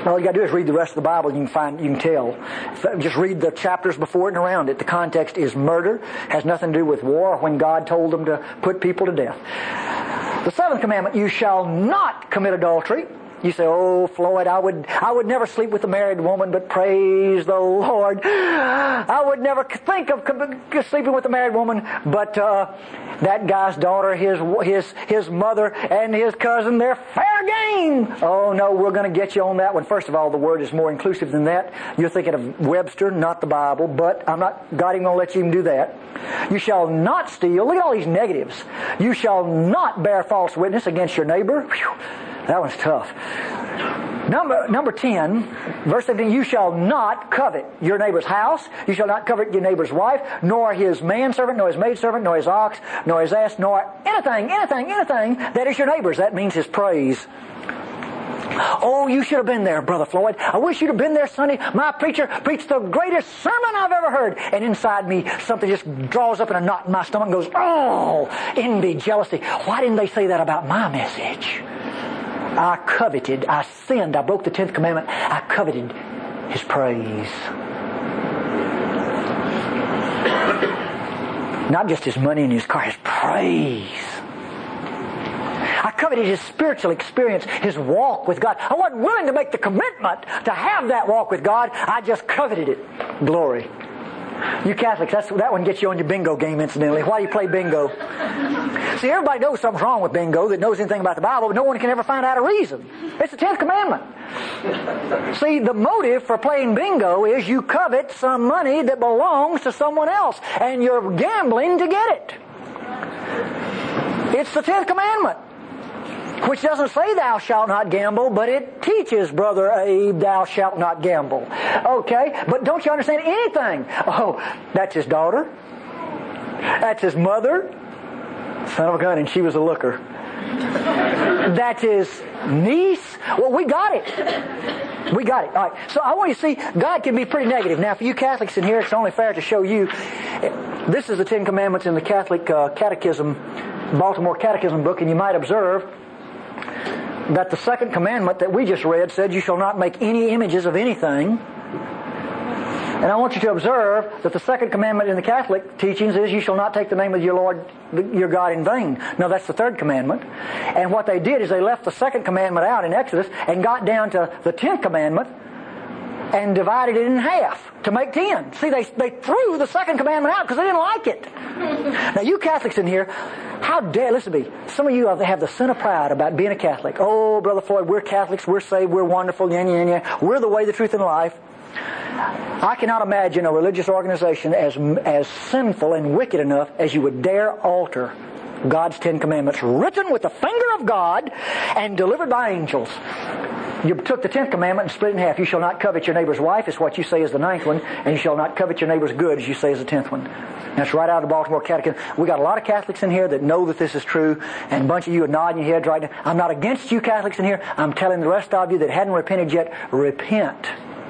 All you got to do is read the rest of the Bible and you can tell. Just read the chapters before it and around it. The context is murder, has nothing to do with war, when God told them to put people to death. The seventh commandment, you shall not commit adultery. You say, oh, Floyd, I would never sleep with a married woman, but praise the Lord. I would never think of sleeping with a married woman, but that guy's daughter, his mother, and his cousin, they're fair game. Oh, no, we're going to get you on that one. First of all, the word is more inclusive than that. You're thinking of Webster, not the Bible, but God ain't going to let you even do that. You shall not steal. Look at all these negatives. You shall not bear false witness against your neighbor. Whew. That one's tough. Number 10, verse 17, you shall not covet your neighbor's house, you shall not covet your neighbor's wife, nor his manservant, nor his maidservant, nor his ox, nor his ass, nor anything that is your neighbor's. That means his praise. Oh, you should have been there, Brother Floyd. I wish you'd have been there Sunday. My preacher preached the greatest sermon I've ever heard. And inside me, something just draws up in a knot in my stomach and goes, oh, envy, jealousy. Why didn't they say that about my message? I coveted, I sinned, I broke the 10th commandment, I coveted his praise. Not just his money and his car, his praise. I coveted his spiritual experience, his walk with God. I wasn't willing to make the commitment to have that walk with God. I just coveted it. Glory. You Catholics, that one gets you on your bingo game, incidentally. Why do you play bingo? See, everybody knows something's wrong with bingo that knows anything about the Bible, but no one can ever find out a reason. It's the 10th commandment. See, the motive for playing bingo is you covet some money that belongs to someone else, and you're gambling to get it. It's the 10th commandment, which doesn't say thou shalt not gamble, but it teaches, Brother Abe, thou shalt not gamble. Okay? But don't you understand anything? Oh, that's his daughter. That's his mother. Son of a gun, and she was a looker. That's his niece. Well, we got it. We got it. All right. So I want you to see, God can be pretty negative. Now, for you Catholics in here, it's only fair to show you, this is the 10 Commandments in the Catholic Catechism, Baltimore Catechism book, and you might observe that the second commandment that we just read said, you shall not make any images of anything. And I want you to observe that the second commandment in the Catholic teachings is, you shall not take the name of your Lord, your God in vain. No, that's the third commandment. And what they did is they left the second commandment out in Exodus and got down to the 10th commandment and divided it in half to make 10. See, they threw the second commandment out because they didn't like it. Now, you Catholics in here, how dare, listen to me, some of you have the sin of pride about being a Catholic. Oh, Brother Floyd, we're Catholics, we're saved, we're wonderful, we're the way, the truth, and life. I cannot imagine a religious organization as sinful and wicked enough as you would dare alter God's 10 commandments, written with the finger of God and delivered by angels. You took the 10th commandment and split it in half. You shall not covet your neighbor's wife, is what you say is the 9th one, and you shall not covet your neighbor's goods, you say is the 10th one. That's right out of the Baltimore Catechism. We got a lot of Catholics in here that know that this is true, and a bunch of you are nodding your heads right now. I'm not against you Catholics in here. I'm telling the rest of you that hadn't repented yet, repent.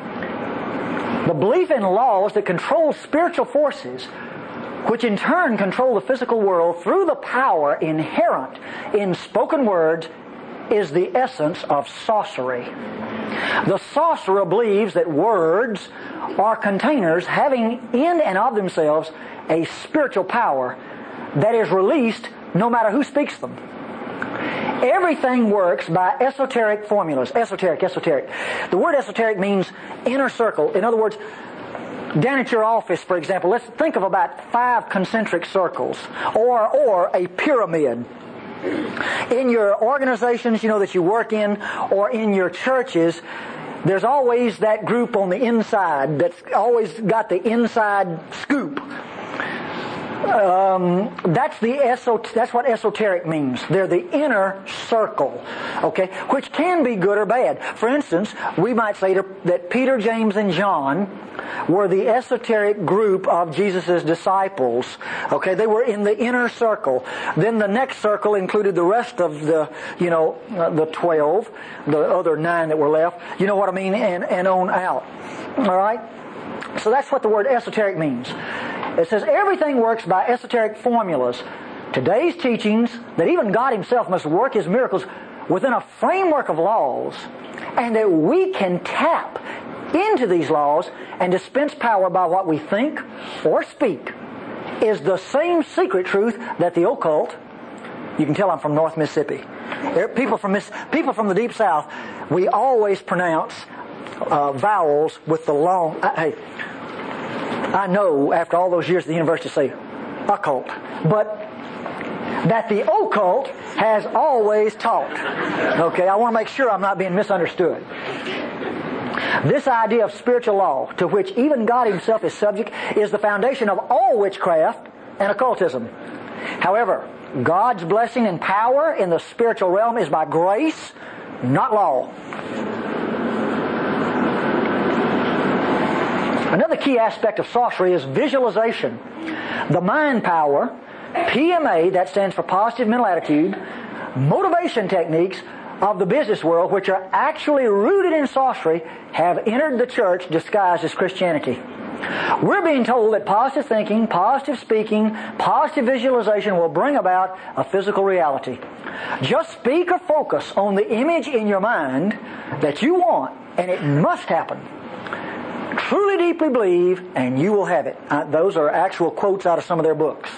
The belief in laws that control spiritual forces, which in turn control the physical world through the power inherent in spoken words, is the essence of sorcery. The sorcerer believes that words are containers having in and of themselves a spiritual power that is released no matter who speaks them. Everything works by esoteric formulas. Esoteric. The word esoteric means inner circle. In other words, down at your office, for example, let's think of about 5 concentric circles or a pyramid. In your organizations, that you work in, or in your churches, there's always that group on the inside that's always got the inside scoop. That's what esoteric means. They're the inner circle, okay, which can be good or bad. For instance, we might say that Peter, James, and John were the esoteric group of Jesus' disciples. Okay, they were in the inner circle. Then the next circle included the rest of the 12, the other 9 that were left. You know what I mean? And on out. All right? So that's what the word esoteric means. It says everything works by esoteric formulas. Today's teachings, that even God Himself must work His miracles within a framework of laws, and that we can tap into these laws and dispense power by what we think or speak is the same secret truth that the occult, you can tell I'm from North Mississippi. People from the Deep South, we always pronounce vowels with the long, I know after all those years at the university say occult, but that the occult has always taught. Okay, I want to make sure I'm not being misunderstood. This idea of spiritual law, to which even God Himself is subject, is the foundation of all witchcraft and occultism. However, God's blessing and power in the spiritual realm is by grace, not law. Another key aspect of sorcery is visualization. The mind power, PMA, that stands for positive mental attitude, motivation techniques of the business world, which are actually rooted in sorcery, have entered the church disguised as Christianity. We're being told that positive thinking, positive speaking, positive visualization will bring about a physical reality. Just speak or focus on the image in your mind that you want, and it must happen. Truly deeply believe, and you will have it. Those are actual quotes out of some of their books.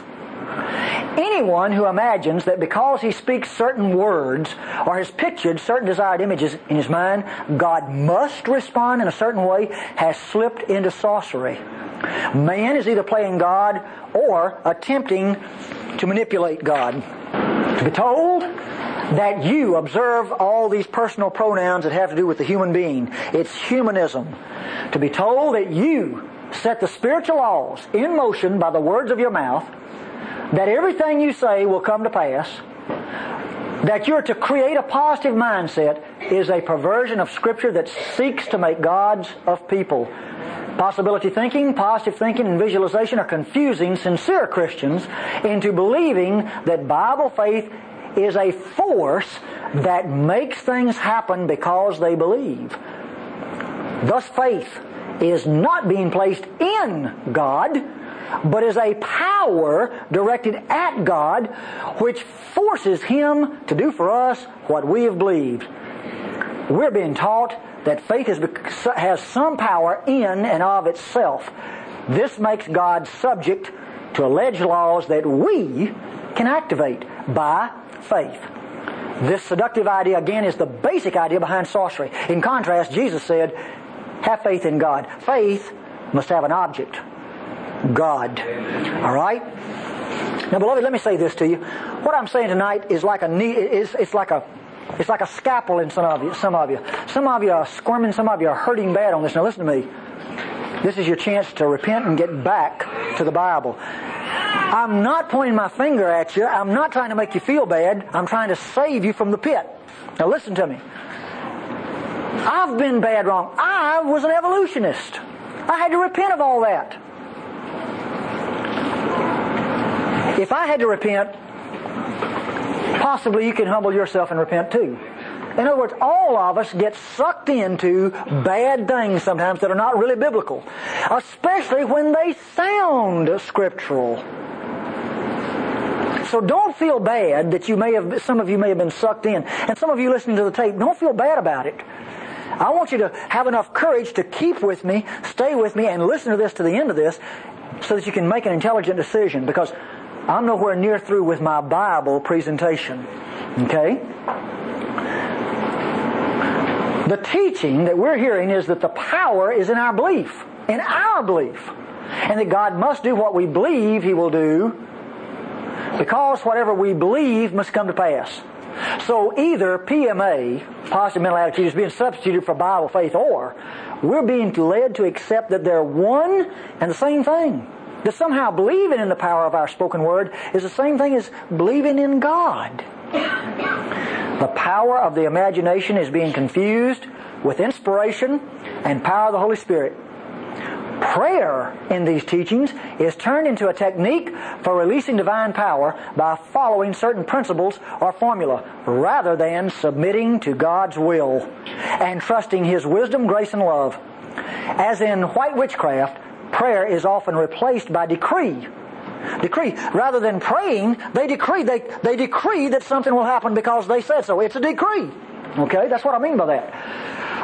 Anyone who imagines that because he speaks certain words or has pictured certain desired images in his mind, God must respond in a certain way has slipped into sorcery. Man is either playing God or attempting to manipulate God. To be told that you observe all these personal pronouns that have to do with the human being, it's humanism. To be told that you set the spiritual laws in motion by the words of your mouth, that everything you say will come to pass, that you're to create a positive mindset, is a perversion of Scripture that seeks to make gods of people. Possibility thinking, positive thinking, and visualization are confusing sincere Christians into believing that Bible faith is a force that makes things happen because they believe. Thus faith is not being placed in God, but is a power directed at God, which forces Him to do for us what we have believed. We're being taught that faith has some power in and of itself. This makes God subject to alleged laws that we can activate by faith. This seductive idea, again, is the basic idea behind sorcery. In contrast, Jesus said, have faith in God. Faith must have an object. God. All right? Now, beloved, let me say this to you. What I'm saying tonight is like it's like a scalpel in some of you. Some of you are squirming. Some of you are hurting bad on this. Now, listen to me. This is your chance to repent and get back to the Bible. I'm not pointing my finger at you. I'm not trying to make you feel bad. I'm trying to save you from the pit. Now, listen to me. I've been bad wrong. I was an evolutionist. I had to repent of all that. If I had to repent, possibly you can humble yourself and repent too. In other words, all of us get sucked into bad things sometimes that are not really biblical, especially when they sound scriptural. So don't feel bad that some of you may have been sucked in. And some of you listening to the tape, don't feel bad about it. I want you to have enough courage to keep with me, stay with me, and listen to this to the end of this so that you can make an intelligent decision, because I'm nowhere near through with my Bible presentation. Okay? The teaching that we're hearing is that the power is in our belief. In our belief. And that God must do what we believe He will do, because whatever we believe must come to pass. So either PMA, positive mental attitude, is being substituted for Bible faith, or we're being led to accept that they're one and the same thing. That somehow believing in the power of our spoken word is the same thing as believing in God. The power of the imagination is being confused with inspiration and power of the Holy Spirit. Prayer in these teachings is turned into a technique for releasing divine power by following certain principles or formula, rather than submitting to God's will and trusting His wisdom, grace, and love. As in white witchcraft, prayer is often replaced by decree. Rather than praying, they decree. They decree that something will happen because they said so. It's a decree. Okay? That's what I mean by that.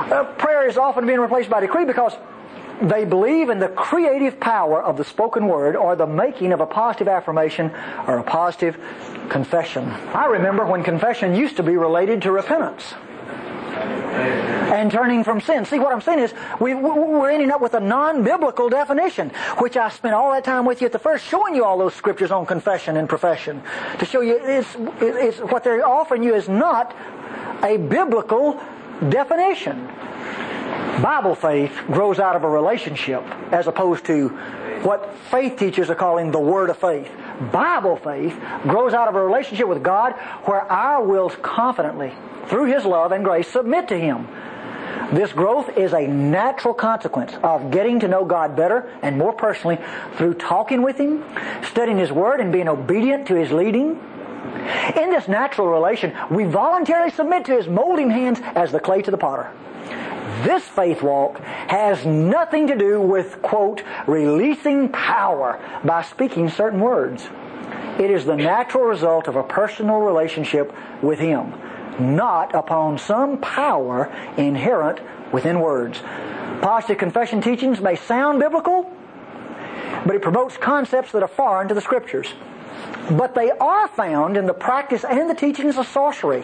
Prayer is often being replaced by decree because they believe in the creative power of the spoken word or the making of a positive affirmation or a positive confession. I remember when confession used to be related to repentance and turning from sin. See, what I'm saying is we're ending up with a non-biblical definition, which I spent all that time with you at the first showing you all those scriptures on confession and profession to show you it's what they're offering you is not a biblical definition. Bible faith grows out of a relationship as opposed to what faith teachers are calling the word of faith. Bible faith grows out of a relationship with God where our wills confidently, through His love and grace, submit to Him. This growth is a natural consequence of getting to know God better and more personally through talking with Him, studying His Word, and being obedient to His leading. In this natural relation, we voluntarily submit to His molding hands as the clay to the potter. This faith walk has nothing to do with, quote, releasing power by speaking certain words. It is the natural result of a personal relationship with Him, not upon some power inherent within words. Positive confession teachings may sound biblical, but it promotes concepts that are foreign to the Scriptures. But they are found in the practice and the teachings of sorcery.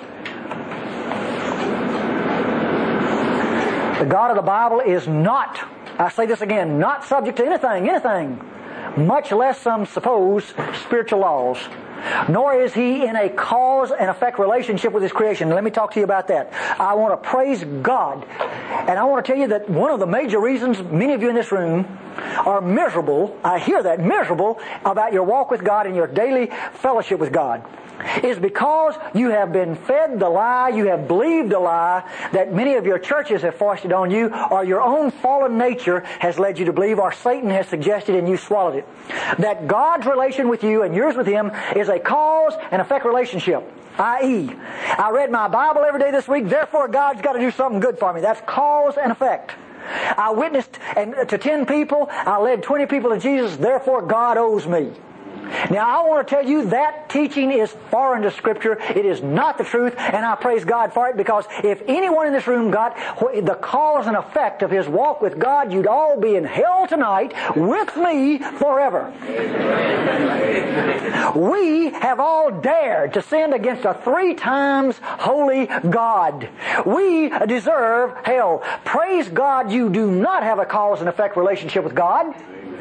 The God of the Bible is not, I say this again, not subject to anything, much less some supposed spiritual laws. Nor is He in a cause and effect relationship with His creation. Let me talk to you about that. I want to praise God. And I want to tell you that one of the major reasons many of you in this room are miserable, I hear that, miserable about your walk with God and your daily fellowship with God, is because you have been fed the lie, you have believed the lie that many of your churches have foisted on you, or your own fallen nature has led you to believe, or Satan has suggested and you swallowed it. That God's relation with you and yours with Him is a cause and effect relationship. I.e., I read my Bible every day this week, therefore God's got to do something good for me. That's cause and effect. I witnessed to 10 people, I led 20 people to Jesus, therefore God owes me. Now, I want to tell you that teaching is foreign to Scripture. It is not the truth, and I praise God for it, because if anyone in this room got the cause and effect of his walk with God, you'd all be in hell tonight with me forever. We have all dared to sin against a 3 times holy God. We deserve hell. Praise God, you do not have a cause and effect relationship with God.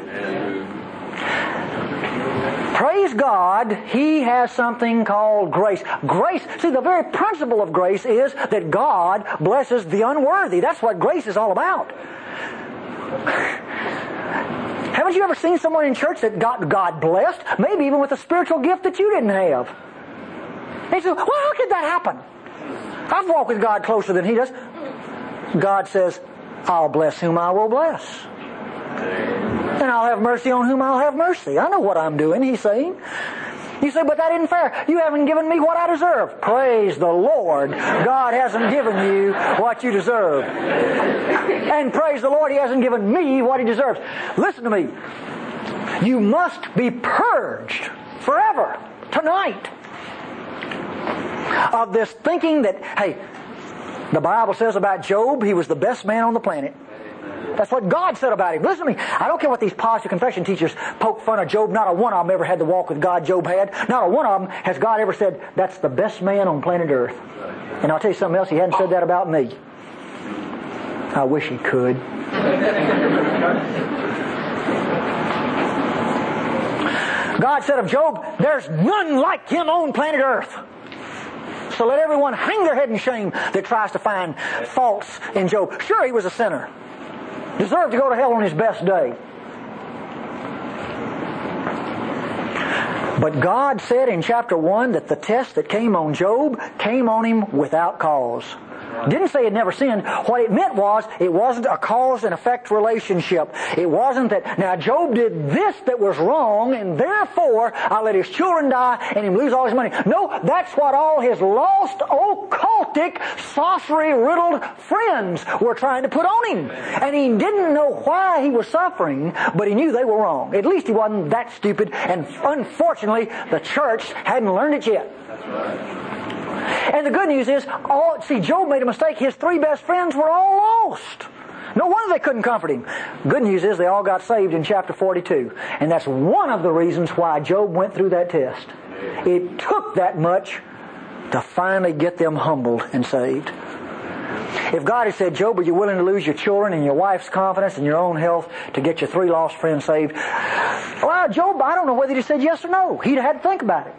Praise God, He has something called grace. Grace, see, the very principle of grace is that God blesses the unworthy. That's what grace is all about. Haven't you ever seen someone in church that got God blessed, maybe even with a spiritual gift that you didn't have? They say, well, how could that happen? I've walked with God closer than He does. God says, I'll bless whom I will bless. And I'll have mercy on whom I'll have mercy. I know what I'm doing, He's saying. You say, but that isn't fair. You haven't given me what I deserve. Praise the Lord. God hasn't given you what you deserve. And praise the Lord, He hasn't given me what He deserves. Listen to me. You must be purged forever, tonight, of this thinking that, hey, the Bible says about Job, he was the best man on the planet. That's what God said about him. Listen to me. I don't care what these positive confession teachers poke fun of Job. Not a one of them ever had the walk with God Job had. Not a one of them has God ever said, that's the best man on planet Earth. And I'll tell you something else. He hadn't said that about me. I wish He could. God said of Job, there's none like him on planet Earth. So let everyone hang their head in shame that tries to find faults in Job. Sure, he was a sinner. Deserved to go to hell on his best day. But God said in chapter 1 that the test that came on Job came on him without cause. Didn't say he'd never sinned. What it meant was, it wasn't a cause and effect relationship. It wasn't that, now Job did this that was wrong, and therefore I'll let his children die and him lose all his money. No, that's what all his lost, occultic, sorcery-riddled friends were trying to put on him. And he didn't know why he was suffering, but he knew they were wrong. At least he wasn't that stupid, and unfortunately the church hadn't learned it yet. And the good news is, Job made a mistake. His 3 best friends were all lost. No wonder they couldn't comfort him. Good news is they all got saved in chapter 42. And that's one of the reasons why Job went through that test. It took that much to finally get them humbled and saved. If God had said, Job, are you willing to lose your children and your wife's confidence and your own health to get your 3 lost friends saved? Well, Job, I don't know whether he said yes or no. He'd have had to think about it.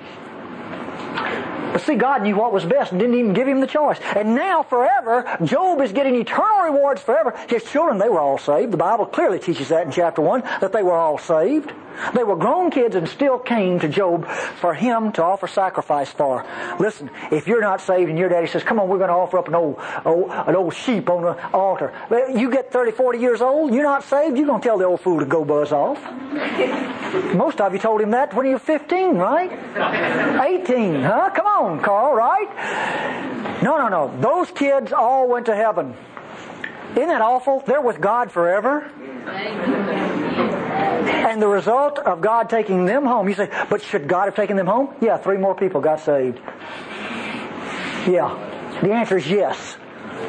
But see, God knew what was best and didn't even give him the choice. And now, forever, Job is getting eternal rewards forever. His children, they were all saved. The Bible clearly teaches that in chapter 1, that they were all saved. They were grown kids and still came to Job for him to offer sacrifice for. Listen, if you're not saved and your daddy says, come on, we're going to offer up an old sheep on the altar. You get 30, 40 years old, you're not saved, you're going to tell the old fool to go buzz off. Most of you told him that when you were 15, right? 18, huh? Come on, Carl, right? No. Those kids all went to heaven. Isn't that awful? They're with God forever. And the result of God taking them home, you say, but should God have taken them home? Yeah, 3 more people got saved. Yeah, the answer is yes.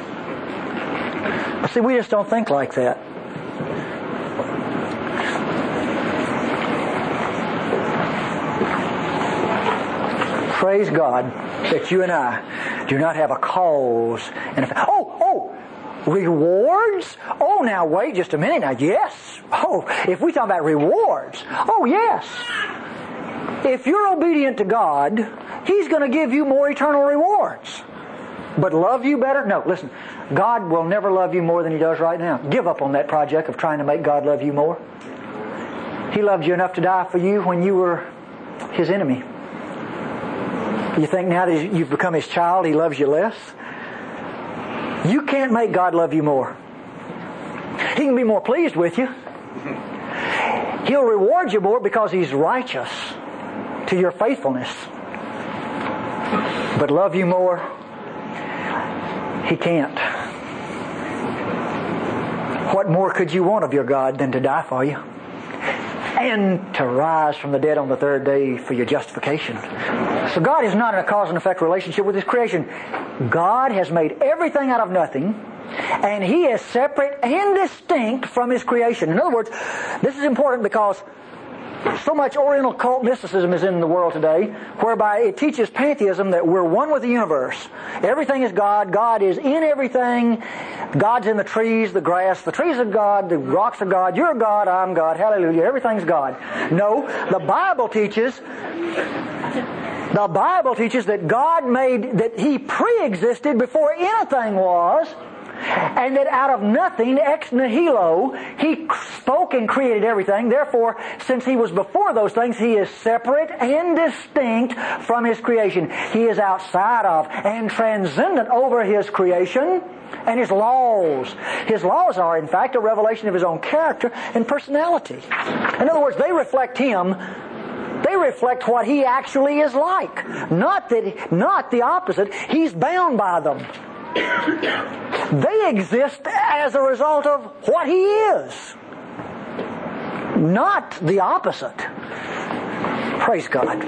But see, we just don't think like that. Praise God that you and I do not have a cause and effect. Rewards? Oh, now wait just a minute. Now, yes. Oh, if we talk about rewards, oh, yes. If you're obedient to God, He's going to give you more eternal rewards. But love you better? No, listen. God will never love you more than He does right now. Give up on that project of trying to make God love you more. He loved you enough to die for you when you were His enemy. You think now that you've become His child, He loves you less? You can't make God love you more. He can be more pleased with you. He'll reward you more because He's righteous to your faithfulness. But love you more, He can't. What more could you want of your God than to die for you? And to rise from the dead on the 3rd day for your justification. So God is not in a cause and effect relationship with His creation. God has made everything out of nothing, and He is separate and distinct from His creation. In other words, this is important because so much Oriental cult mysticism is in the world today, whereby it teaches pantheism that we're one with the universe. Everything is God. God is in everything. God's in the trees, the grass. The trees are God. The rocks are God. You're God. I'm God. Hallelujah. Everything's God. No, the Bible teaches that God made, that He pre-existed before anything was, and that out of nothing, ex nihilo, He spoke and created everything. Therefore, since He was before those things, He is separate and distinct from His creation. He is outside of and transcendent over His creation and His laws. His laws are, in fact, a revelation of His own character and personality. In other words, they reflect Him. They reflect what He actually is like. Not the opposite. He's bound by them. They exist as a result of what He is. Not the opposite. Praise God.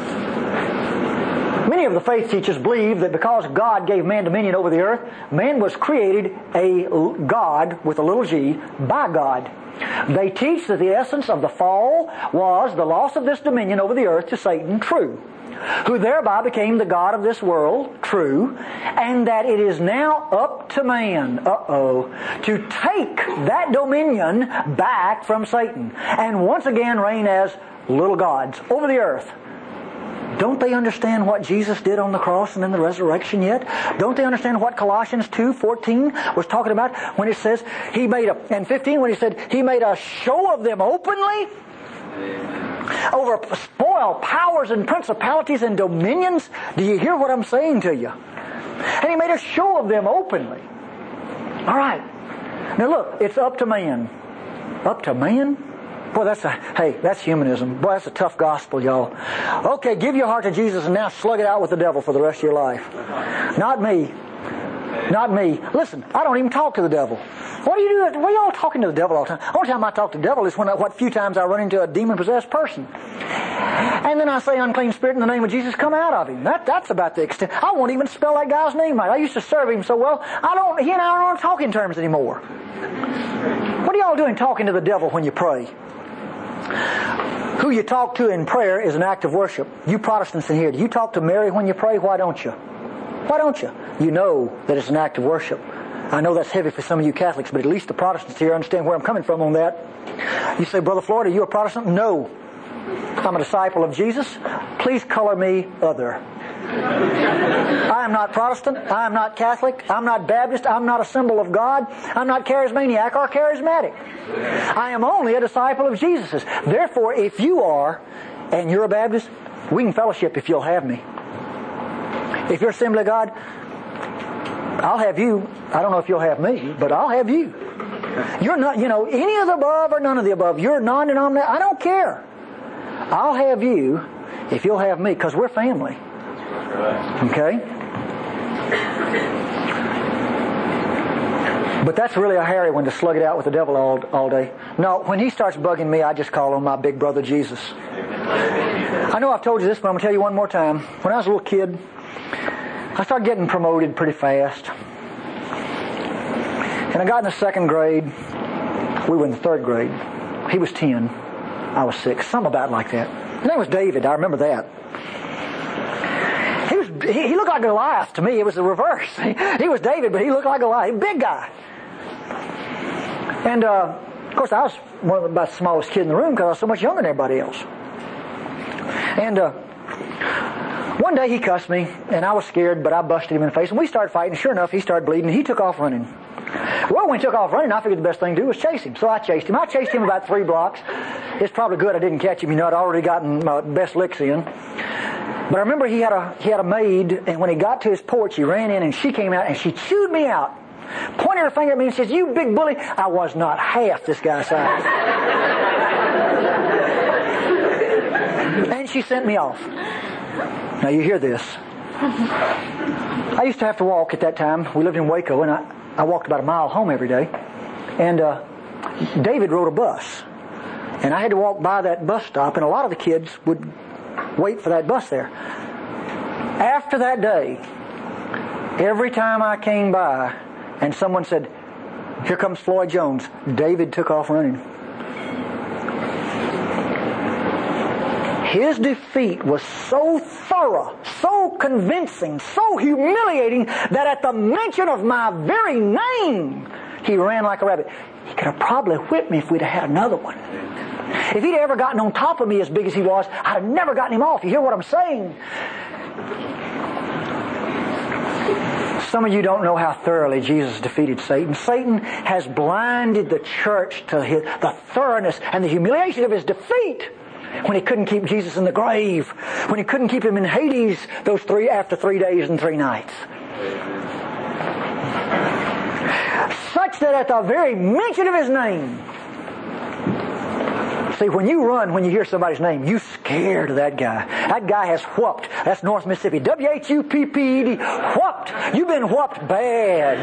Many of the faith teachers believe that because God gave man dominion over the earth, man was created a God with a little g by God. They teach that the essence of the fall was the loss of this dominion over the earth to Satan, true, who thereby became the god of this world, true, and that it is now up to man, to take that dominion back from Satan and once again reign as little gods over the earth. Don't they understand what Jesus did on the cross and in the resurrection yet? Don't they understand what Colossians 2:14 was talking about when it says and 15 when He said He made a show of them openly? Over spoil powers and principalities and dominions. Do you hear what I'm saying to you? And He made a show of them openly. All right. Now look, it's up to man. Up to man? Boy, that's humanism. Boy, that's a tough gospel, y'all. Okay, give your heart to Jesus and now slug it out with the devil for the rest of your life. Not me. Not me. Listen, I don't even talk to the devil. What do you do? What are y'all talking to the devil all the time? The only time I talk to the devil is what few times I run into a demon-possessed person. And then I say, unclean spirit, in the name of Jesus, come out of him. That's about the extent. I won't even spell that guy's name right. I used to serve him so well, he and I aren't on talking terms anymore. What are y'all doing talking to the devil when you pray? Who you talk to in prayer is an act of worship. You Protestants in here, do you talk to Mary when you pray? Why don't you? Why don't you? You know that it's an act of worship. I know that's heavy for some of you Catholics, but at least the Protestants here understand where I'm coming from on that. You say, Brother Floyd, are you a Protestant? No. I'm a disciple of Jesus. Please color me other. I am not Protestant. I am not Catholic. I'm not Baptist. I'm not a symbol of God. I'm not charismaniac or charismatic. I am only a disciple of Jesus's. Therefore, if you are, and you're a Baptist, we can fellowship if you'll have me. If you're Assembly of God, I'll have you. I don't know if you'll have me, but I'll have you. You're not, any of the above or none of the above. You're non-denominational. I don't care. I'll have you if you'll have me, because we're family. Okay? But that's really a hairy one to slug it out with the devil all day. No, when he starts bugging me, I just call him my big brother Jesus. I know I've told you this, but I'm going to tell you one more time. When I was a little kid, I started getting promoted pretty fast. And I got in the 2nd grade. We were in the 3rd grade. He was 10. I was 6. Something about like that. His name was David. I remember that. He looked like Goliath to me. It was the reverse. He was David, but he looked like Goliath. He was a big guy. And, of course, I was about the smallest kid in the room because I was so much younger than everybody else. And one day he cussed me, and I was scared, but I busted him in the face, and we started fighting. Sure enough, he started bleeding, and he took off running. Well, when he took off running, I figured the best thing to do was chase him. So I chased him. I chased him about 3 blocks. It's probably good I didn't catch him. I'd already gotten my best licks in. But I remember he had a maid, and when he got to his porch, he ran in, and she came out, and she chewed me out. Pointed her finger at me and says, "You big bully." I was not half this guy's size. And she sent me off. Now you hear this. I used to have to walk at that time. We lived in Waco, and I walked about a mile home every day. And David rode a bus. And I had to walk by that bus stop, and a lot of the kids would wait for that bus there. After that day, every time I came by and someone said, "Here comes Floyd Jones," David took off running. His defeat was so thorough, so convincing, so humiliating that at the mention of my very name, he ran like a rabbit. He could have probably whipped me if we'd have had another one. If he'd ever gotten on top of me as big as he was, I'd have never gotten him off. You hear what I'm saying? Some of you don't know how thoroughly Jesus defeated Satan. Satan has blinded the church to the thoroughness and the humiliation of his defeat. When he couldn't keep Jesus in the grave, when he couldn't keep him in Hades after 3 days and 3 nights. Such that at the very mention of his name, see, when you run, when you hear somebody's name, you scared of that guy. That guy has whooped. That's North Mississippi. WHUPPED. Whooped. You've been whooped bad.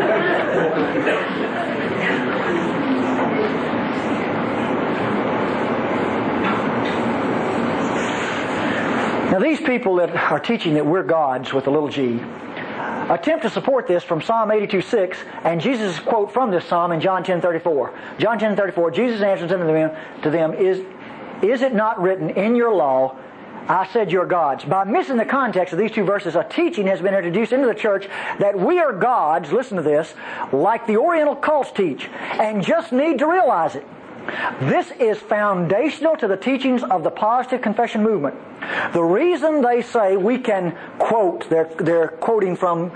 Now these people that are teaching that we're gods with a little g attempt to support this from Psalm 82:6 and Jesus' quote from this psalm in John 10:34. John 10:34, Jesus answers to them, is it not written in your law, I said you're gods? By missing the context of these 2 verses, a teaching has been introduced into the church that we are gods, listen to this, like the Oriental cults teach, and just need to realize it. This is foundational to the teachings of the positive confession movement. The reason they say we can quote, they're quoting from,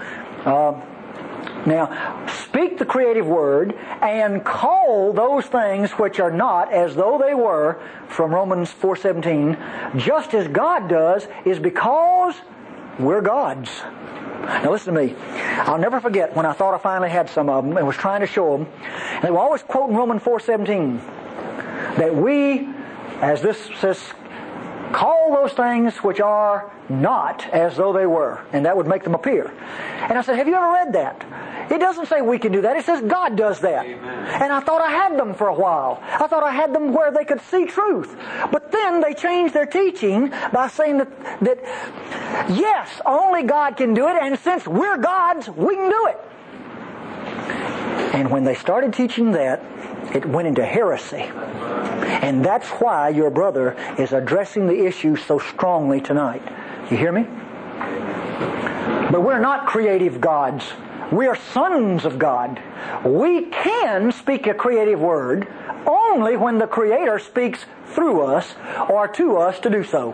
now, speak the creative word and call those things which are not as though they were, from Romans 4:17, just as God does, is because we're gods. Now listen to me. I'll never forget when I thought I finally had some of them and was trying to show them. And they were always quoting Romans 4:17. That we, as this says, call those things which are not as though they were. And that would make them appear. And I said, have you ever read that? It doesn't say we can do that. It says God does that. Amen. And I thought I had them for a while. I thought I had them where they could see truth. But then they changed their teaching by saying that yes, only God can do it, and since we're gods, we can do it. And when they started teaching that, it went into heresy. And that's why your brother is addressing the issue so strongly tonight. You hear me? But we're not creative gods. We are sons of God. We can speak a creative word only when the Creator speaks through us or to us to do so.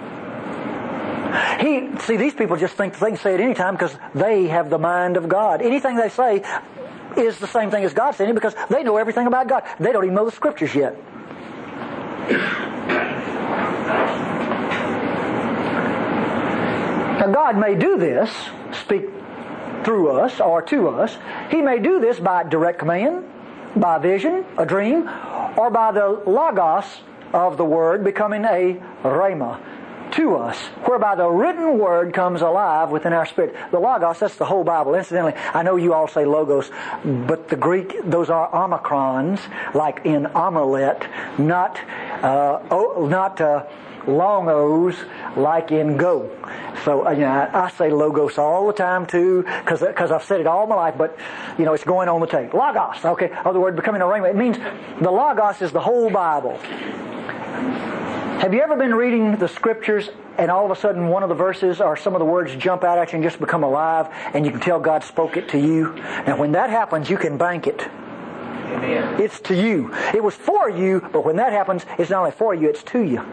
See, these people just think they can say it anytime because they have the mind of God. Anything they say is the same thing as God saying it because they know everything about God. They don't even know the Scriptures yet. Now God may do this, speak through us or to us. He may do this by direct command, by vision, a dream, or by the logos of the Word becoming a rhema to us, whereby the written Word comes alive within our spirit. The logos, that's the whole Bible. Incidentally, I know you all say logos, but the Greek, those are omicrons, like in omelette, not long O's like in go. So, I say logos all the time too, because I've said it all my life, but, it's going on the tape. Logos, okay, other word becoming a rhema. It means the logos is the whole Bible. Have you ever been reading the Scriptures and all of a sudden one of the verses or some of the words jump out at you and just become alive and you can tell God spoke it to you? Now when that happens, you can bank it. Amen. It's to you. It was for you, but when that happens, it's not only for you, it's to you.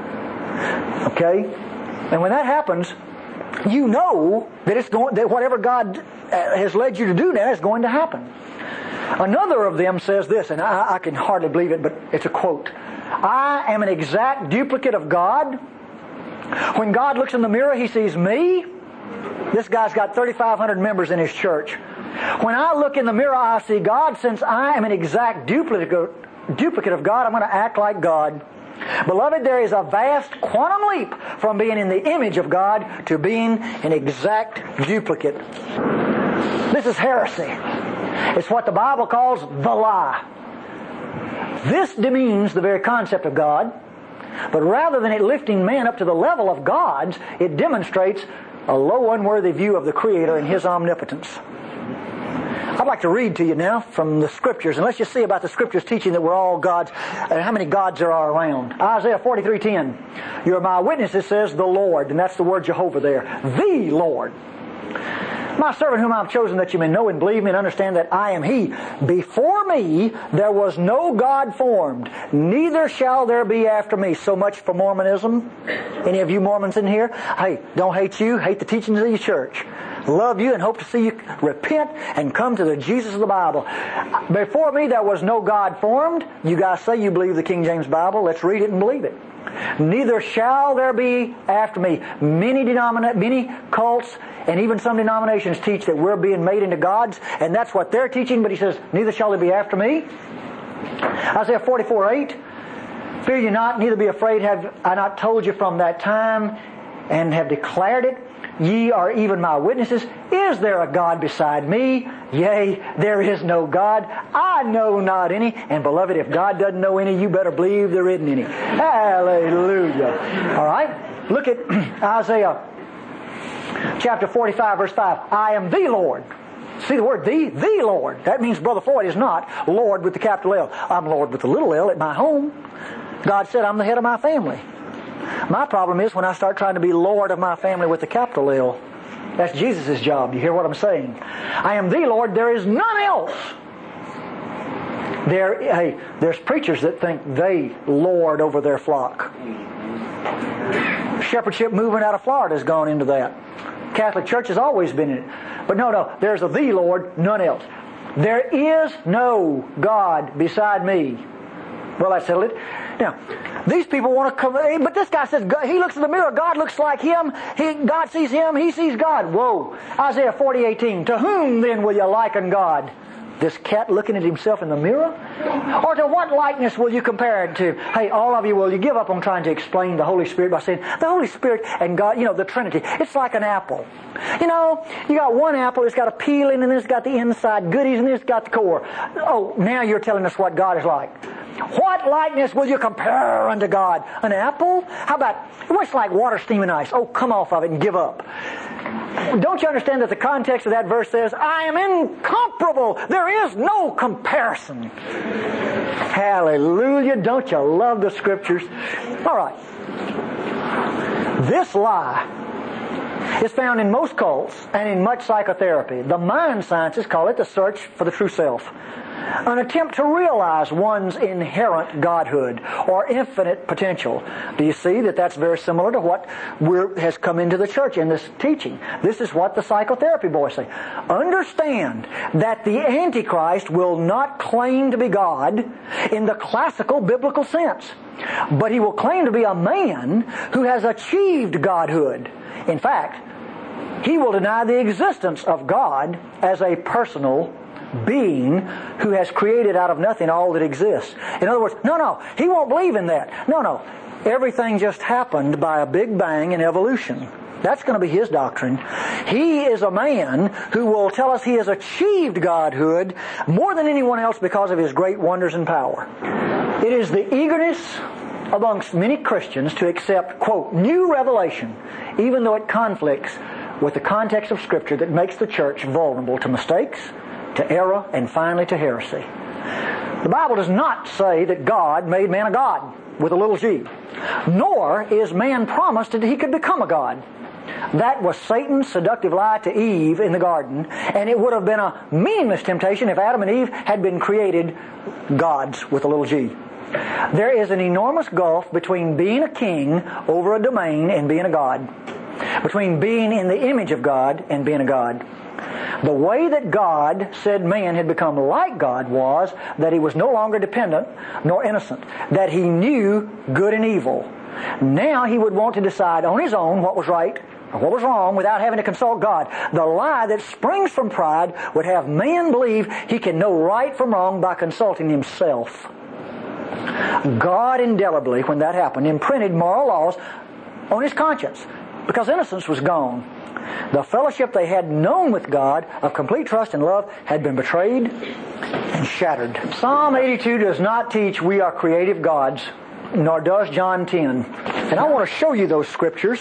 Okay? And when that happens, you know that whatever God has led you to do now is going to happen. Another of them says this, and I can hardly believe it, but it's a quote. I am an exact duplicate of God. When God looks in the mirror, He sees me. This guy's got 3,500 members in his church. When I look in the mirror, I see God. Since I am an exact duplicate of God, I'm going to act like God. Beloved, there is a vast quantum leap from being in the image of God to being an exact duplicate. This is heresy. It's what the Bible calls the lie. This demeans the very concept of God, but rather than it lifting man up to the level of God's, it demonstrates a low, unworthy view of the Creator and His omnipotence. I'd like to read to you now from the Scriptures, and let's just see about the Scriptures teaching that we're all gods, and how many gods there are around. Isaiah 43:10. You are my witnesses, says the Lord, and that's the word Jehovah there. The Lord. My servant whom I have chosen, that you may know and believe me and understand that I am He. Before me there was no God formed, neither shall there be after me. So much for Mormonism. Any of you Mormons in here? Hey, don't hate you, hate the teachings of your church. Love you and hope to see you repent and come to the Jesus of the Bible. Before me there was no God formed. You guys say you believe the King James Bible. Let's read it and believe it. Neither shall there be after me. Many cults and even some denominations teach that we're being made into gods, and that's what they're teaching, but he says, neither shall there be after me. Isaiah 44:8. Fear you not, neither be afraid. Have I not told you from that time and have declared it? Ye are even my witnesses. Is there a God beside me? Yea, there is no God. I know not any. And beloved, if God doesn't know any, you better believe there isn't any. Hallelujah. All right? Look at Isaiah chapter 45, verse 5. I am the Lord. See the word the Lord. That means Brother Floyd is not Lord with the capital L. I'm Lord with the little L at my home. God said I'm the head of my family. My problem is when I start trying to be Lord of my family with the capital L. That's Jesus' job. You hear what I'm saying? I am the Lord. There is none else. There's preachers that think they lord over their flock. Shepherdship movement out of Florida has gone into that. Catholic Church has always been in it. But no, there's a the Lord, none else. There is no God beside me. Well, that settled it. Now, these people want to come, but this guy says, he looks in the mirror, God looks like him, God sees him, he sees God. Whoa. Isaiah 40:18. To whom then will you liken God? This cat looking at himself in the mirror? Or to what likeness will you compare it to? Hey, all of you, will you give up on trying to explain the Holy Spirit by saying, the Holy Spirit and God, the Trinity, it's like an apple. You got one apple, it's got a peeling, and then it's got the inside goodies, and then it's got the core. Oh, now you're telling us what God is like. What likeness will you compare unto God? An apple? How about, what's like water, steam, and ice? Oh, come off of it and give up. Don't you understand that the context of that verse says, I am incomparable. There is no comparison. Hallelujah. Don't you love the Scriptures? All right. This lie is found in most cults and in much psychotherapy. The mind sciences call it the search for the true self. An attempt to realize one's inherent godhood or infinite potential. Do you see that that's very similar to what has come into the church in this teaching? This is what the psychotherapy boys say. Understand that the Antichrist will not claim to be God in the classical biblical sense, but he will claim to be a man who has achieved godhood. In fact, he will deny the existence of God as a personal being who has created out of nothing all that exists. In other words, no, he won't believe in that. No, everything just happened by a big bang in evolution. That's going to be his doctrine. He is a man who will tell us he has achieved godhood more than anyone else because of his great wonders and power. It is the eagerness amongst many Christians to accept, quote, new revelation, even though it conflicts with the context of Scripture, that makes the church vulnerable to mistakes, to error, and finally to heresy. The Bible does not say that God made man a god with a little g, nor is man promised that he could become a god. That was Satan's seductive lie to Eve in the garden, and it would have been a meaningless temptation if Adam and Eve had been created gods with a little g. There is an enormous gulf between being a king over a domain and being a god, between being in the image of God and being a god. The way that God said man had become like God was that he was no longer dependent nor innocent, that he knew good and evil. Now he would want to decide on his own what was right or what was wrong without having to consult God. The lie that springs from pride would have man believe he can know right from wrong by consulting himself. God indelibly, when that happened, imprinted moral laws on his conscience because innocence was gone. The fellowship they had known with God of complete trust and love had been betrayed and shattered. Psalm 82 does not teach we are creative gods, nor does John 10. And I want to show you those scriptures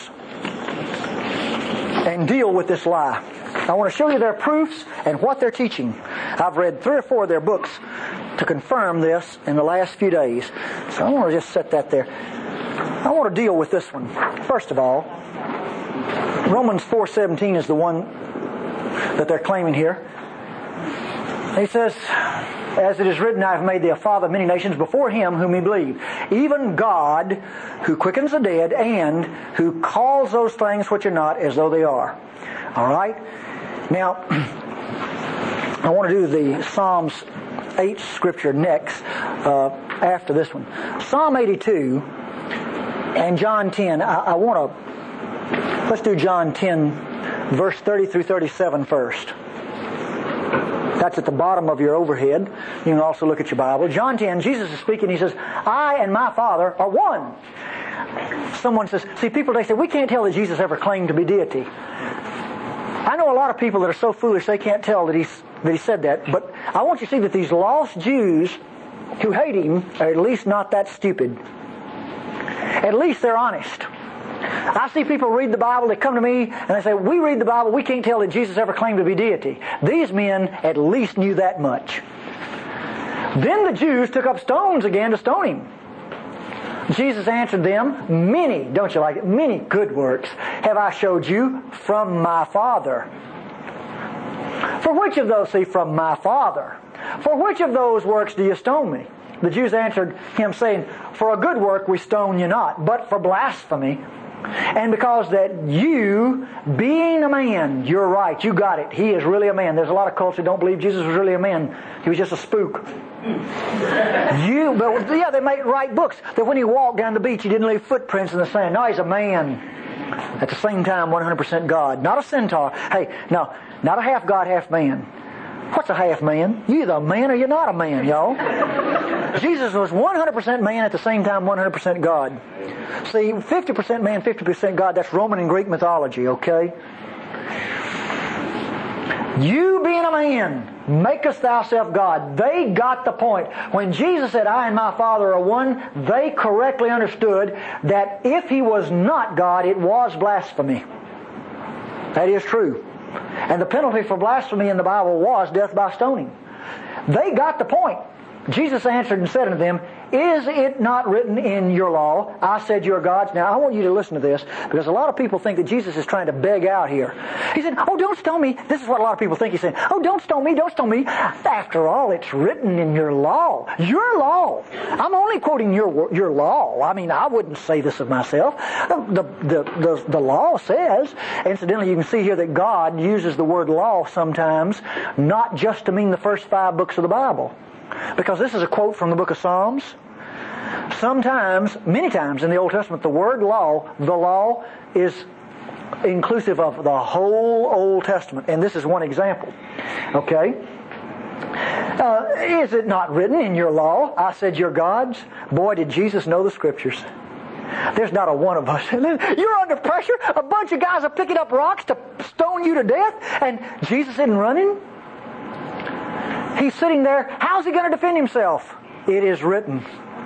and deal with this lie. I want to show you their proofs and what they're teaching. I've read 3 or 4 of their books to confirm this in the last few days. So I want to just set that there. I want to deal with this one. First of all, Romans 4:17 is the one that they're claiming here. He says, as it is written, I have made thee a father of many nations before him whom he believed, even God who quickens the dead and who calls those things which are not as though they are. All right? Now, I want to do the Psalms 8 scripture next, after this one. Psalm 82 and John 10, let's do John 10, verse 30 through 37 first. That's at the bottom of your overhead. You can also look at your Bible. John 10, Jesus is speaking. He says, I and my Father are one. Someone says, see, people, they say, we can't tell that Jesus ever claimed to be deity. I know a lot of people that are so foolish they can't tell that he said that. But I want you to see that these lost Jews who hate him are at least not that stupid. At least they're honest. I see people read the Bible, they come to me and they say, we read the Bible, we can't tell that Jesus ever claimed to be deity. These men at least knew that much. Then the Jews took up stones again to stone him. Jesus answered them, many, don't you like it, many good works have I showed you from my Father. For which of those, see, from my Father? For which of those works do you stone me? The Jews answered him, saying, for a good work we stone you not, but for blasphemy. And because that you, being a man, you're right, you got it, he is really a man. There's a lot of cults that don't believe Jesus was really a man. He was just a spook. They might write books that when he walked down the beach, he didn't leave footprints in the sand. No, he's a man. At the same time, 100% God. Not a centaur. Hey, no, not a half God, half man. What's a half man? You either a man or you're not a man, y'all. Jesus was 100% man at the same time 100% God. See, 50% man, 50% God, that's Roman and Greek mythology, okay? You being a man, makest thyself God. They got the point. When Jesus said, I and my Father are one, they correctly understood that if He was not God, it was blasphemy. That is true. And the penalty for blasphemy in the Bible was death by stoning. They got the point. Jesus answered and said unto them, Is it not written in your law, I said you are gods? Now I want you to listen to this, because a lot of people think that Jesus is trying to beg out here. He said, oh, don't stone me. This is what a lot of people think. He's saying, oh, don't stone me, don't stone me. After all, it's written in your law. Your law. I'm only quoting your law. I mean, I wouldn't say this of myself. The law says, incidentally, you can see here that God uses the word law sometimes, not just to mean the first 5 books of the Bible. Because this is a quote from the book of Psalms. Sometimes, many times in the Old Testament, the word law, the law is inclusive of the whole Old Testament. And this is one example. Okay? Is it not written in your law, I said you're gods? Boy, did Jesus know the Scriptures. There's not a one of us. You're under pressure. A bunch of guys are picking up rocks to stone you to death. And Jesus isn't running. He's sitting there. How's he going to defend himself? It is written.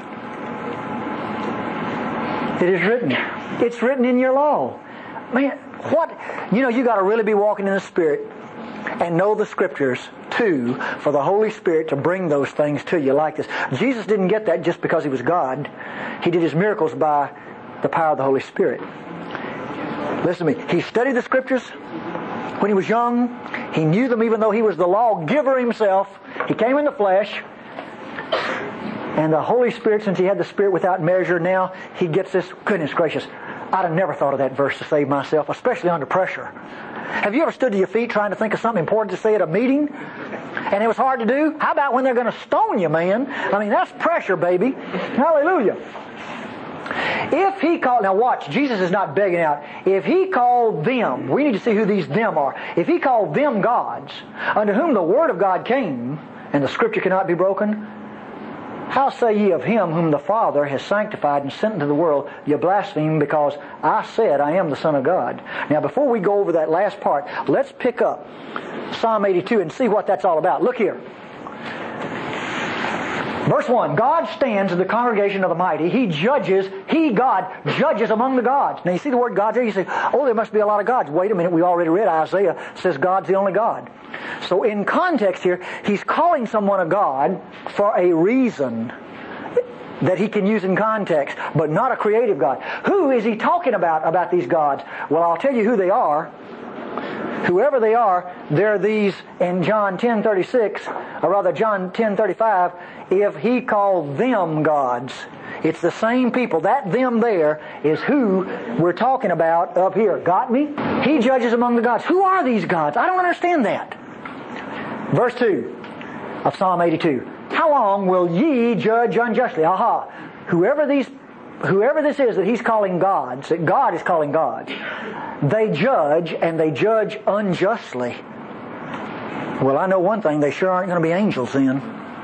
It is written. It's written in your law. Man, what? You know, you got to really be walking in the Spirit and know the Scriptures too, for the Holy Spirit to bring those things to you like this. Jesus didn't get that just because He was God. He did His miracles by the power of the Holy Spirit. Listen to me. He studied the Scriptures when He was young. He knew them even though He was the lawgiver Himself. He came in the flesh. And the Holy Spirit, since He had the Spirit without measure, now He gets this. Goodness gracious, I'd have never thought of that verse to save myself, especially under pressure. Have you ever stood to your feet trying to think of something important to say at a meeting? And it was hard to do? How about when they're going to stone you, man? I mean, that's pressure, baby. Hallelujah. If He called, now watch, Jesus is not begging out. If He called them, we need to see who these them are. If He called them gods, unto whom the Word of God came, and the Scripture cannot be broken, how say ye of Him whom the Father has sanctified and sent into the world, you blaspheme, because I said I am the Son of God. Now before we go over that last part, let's pick up Psalm 82 and see what that's all about. Look here. Verse 1, God stands in the congregation of the mighty. He judges, God, judges among the gods. Now you see the word God there, you say, oh, there must be a lot of gods. Wait a minute, we already read Isaiah says God's the only God. So in context here, He's calling someone a God for a reason that He can use in context, but not a creative God. Who is He talking about these gods? Well, I'll tell you who they are. Whoever they are, they're these in John 10:36, or rather John 10:35, if He called them gods. It's the same people. That them there is who we're talking about up here. Got me? He judges among the gods. Who are these gods? I don't understand that. Verse 2 of Psalm 82. How long will ye judge unjustly? Aha. Whoever this is that He's calling gods, that God is calling gods, they judge, and they judge unjustly. Well, I know one thing, they sure aren't going to be angels then.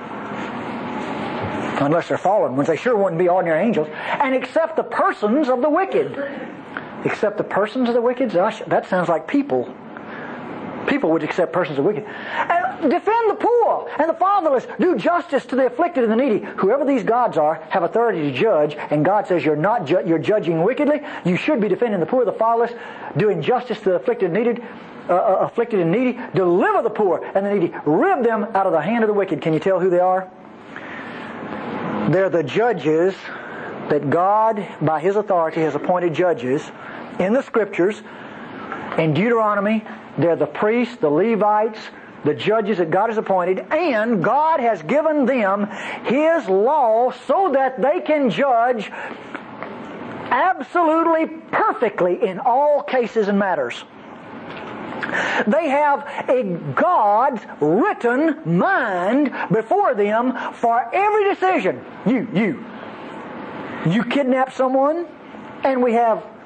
Unless they're fallen ones. They sure wouldn't be ordinary angels. And except the persons of the wicked. Except the persons of the wicked? That sounds like people. People would accept persons of wicked. And defend the poor and the fatherless. Do justice to the afflicted and the needy. Whoever these gods are have authority to judge, and God says you're not you're judging wickedly. You should be defending the poor, the fatherless, doing justice to the afflicted and needy. Deliver the poor and the needy. Rib them out of the hand of the wicked. Can you tell who they are? They're the judges that God, by His authority, has appointed judges in the Scriptures. In Deuteronomy, they're the priests, the Levites, the judges that God has appointed, and God has given them His law so that they can judge absolutely perfectly in all cases and matters. They have a God's written mind before them for every decision. You kidnap someone, and we have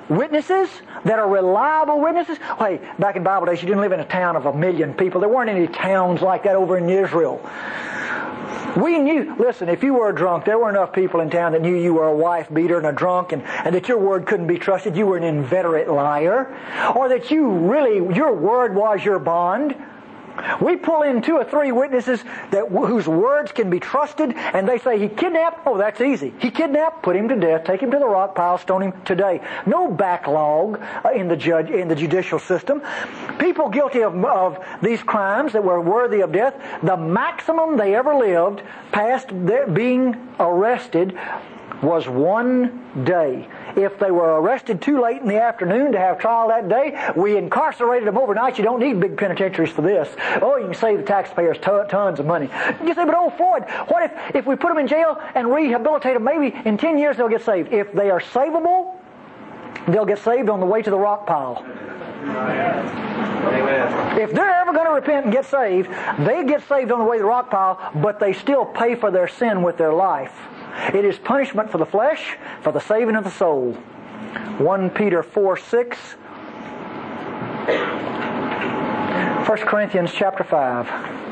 witnesses that are reliable witnesses. Hey, back in Bible days, you didn't live in a town of 1 million people. There weren't any towns like that over in Israel. We knew, listen, if you were a drunk, there were enough people in town that knew you were a wife beater and a drunk and that your word couldn't be trusted. You were an inveterate liar. Or that your word was your bond. We pull in 2 or 3 witnesses whose words can be trusted, and they say he kidnapped. Oh, that's easy. He kidnapped, put him to death, take him to the rock pile, stone him today. No backlog in the judicial system. People guilty of these crimes that were worthy of death, the maximum they ever lived past being arrested was 1 day. If they were arrested too late in the afternoon to have trial that day, we incarcerated them overnight. You don't need big penitentiaries for this. Oh, you can save the taxpayers tons of money. You say, but oh, Floyd, what if we put them in jail and rehabilitate them? Maybe in 10 years they'll get saved. If they are savable, they'll get saved on the way to the rock pile. Amen. If they're ever going to repent and get saved, they get saved on the way to the rock pile, but they still pay for their sin with their life. It is punishment for the flesh, for the saving of the soul. 1 Peter 4:6. 1 Corinthians chapter 5.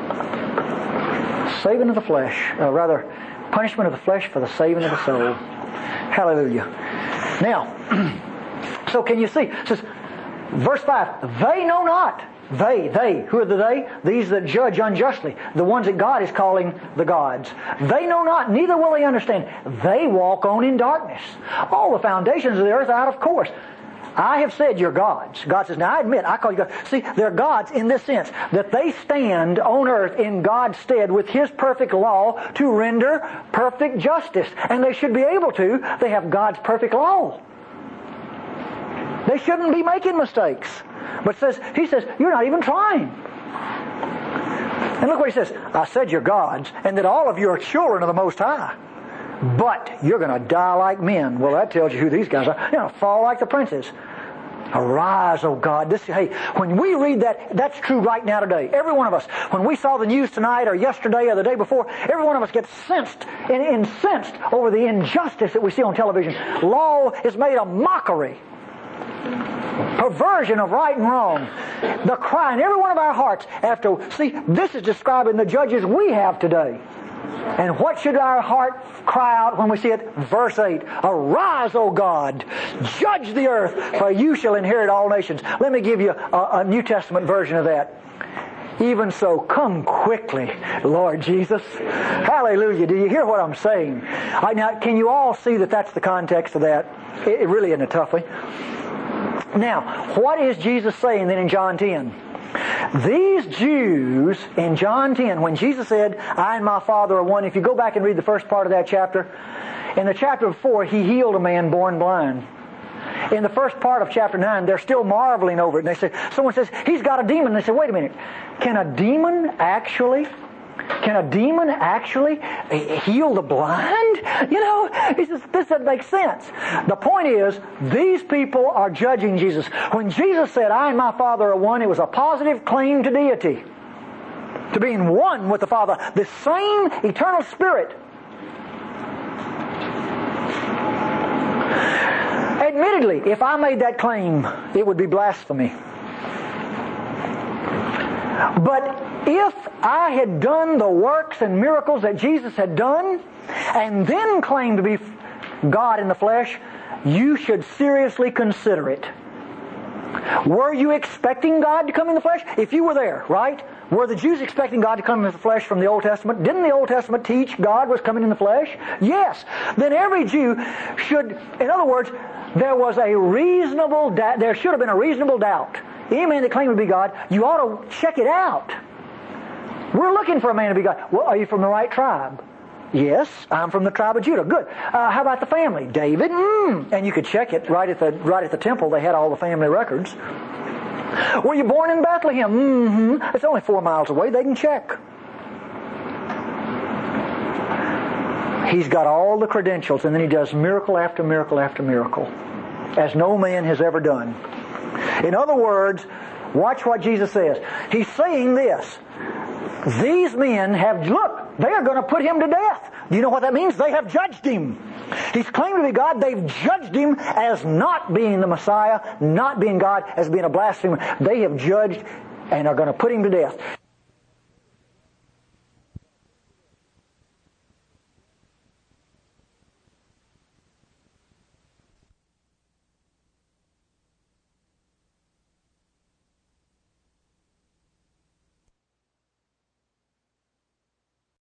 Saving of the flesh. Punishment of the flesh for the saving of the soul. Hallelujah. Now, so can you see? It says, verse 5, they know not. They, who are the they? These that judge unjustly. The ones that God is calling the gods. They know not, neither will they understand. They walk on in darkness. All the foundations of the earth are out of course. I have said you're gods. God says, now I admit, I call you gods. See, they're gods in this sense, that they stand on earth in God's stead with His perfect law to render perfect justice. And they should be able to. They have God's perfect law. They shouldn't be making mistakes. But He says, you're not even trying. And look what He says. I said you're gods, and that all of you are children of the Most High. But you're going to die like men. Well, that tells you who these guys are. You're going to fall like the princes. Arise, O God. When we read that, that's true right now today. Every one of us. When we saw the news tonight or yesterday or the day before, every one of us gets incensed over the injustice that we see on television. Law is made a mockery. Perversion of right and wrong. The cry in every one of our hearts this is describing the judges we have today. And what should our heart cry out when we see it? Verse 8. Arise, O God, judge the earth, for you shall inherit all nations. Let me give you a New Testament version of that. Even so, come quickly, Lord Jesus. Hallelujah. Do you hear what I'm saying? Now, can you all see that that's the context of that? It really isn't a toughie. Now, what is Jesus saying then in John 10? These Jews in John 10, when Jesus said, I and my Father are one, if you go back and read the first part of that chapter, in the chapter before, He healed a man born blind. In the first part of chapter 9, they're still marveling over it. And they say, someone says, he's got a demon. And they say, wait a minute, can a demon actually heal the blind? He says, this doesn't make sense. The point is, these people are judging Jesus. When Jesus said, I and my Father are one, it was a positive claim to deity. To being one with the Father. The same eternal Spirit. Admittedly, if I made that claim, it would be blasphemy. But if I had done the works and miracles that Jesus had done, and then claimed to be God in the flesh, you should seriously consider it. Were you expecting God to come in the flesh? If you were there, right? Were the Jews expecting God to come in the flesh from the Old Testament? Didn't the Old Testament teach God was coming in the flesh? Yes. Then every Jew should, in other words, there should have been a reasonable doubt. Any man that claimed to be God, you ought to check it out. We're looking for a man to be God. Well, are you from the right tribe? Yes, I'm from the tribe of Judah. Good. How about the family? David? And you could check it right at the temple. They had all the family records. Were you born in Bethlehem? It's only 4 miles away. They can check. He's got all the credentials, and then he does miracle after miracle after miracle, as no man has ever done. In other words, watch what Jesus says. He's saying this. These men they are going to put him to death. Do you know what that means? They have judged him. He's claimed to be God. They've judged him as not being the Messiah, not being God, as being a blasphemer. They have judged and are going to put him to death.